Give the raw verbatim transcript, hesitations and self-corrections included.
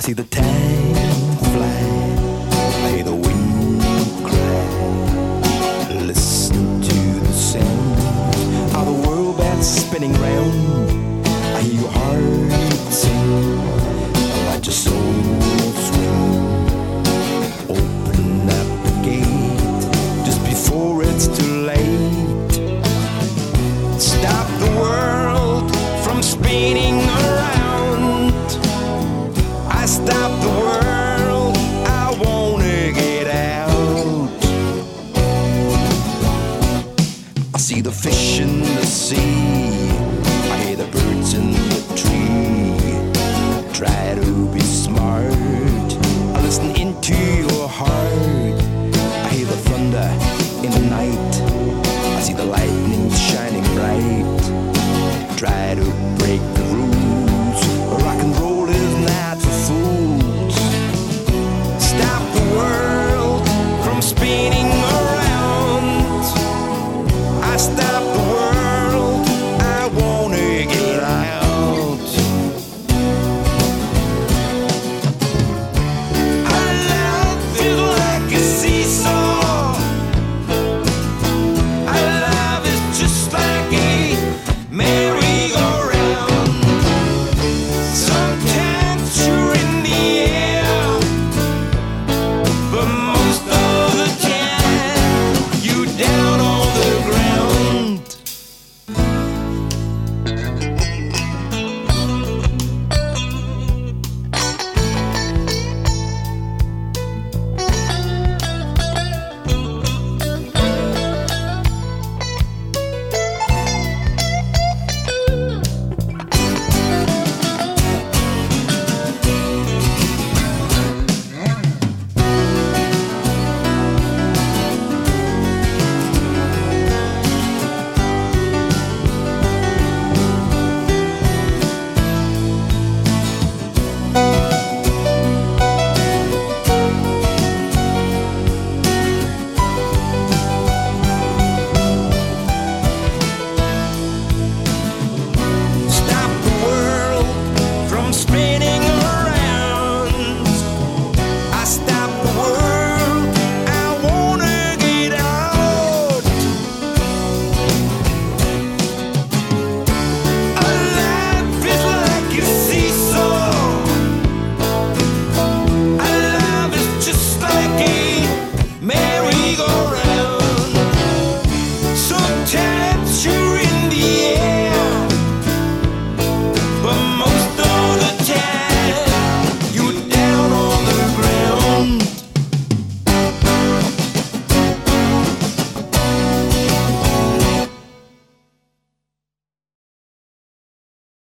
I see the time fly, I hear the wind cry. Listen to the sound of the world that's spinning round. I hear your heart sing, I watch your soul swing. Open up the gate just before it's too late. Stop the world from spinning around. I stop the world, I wanna get out. I see the fish in the sea, I hear the birds in the tree. Try to be smart, I listen into your heart. I hear the thunder in the night, I see the lightning shining bright. Try to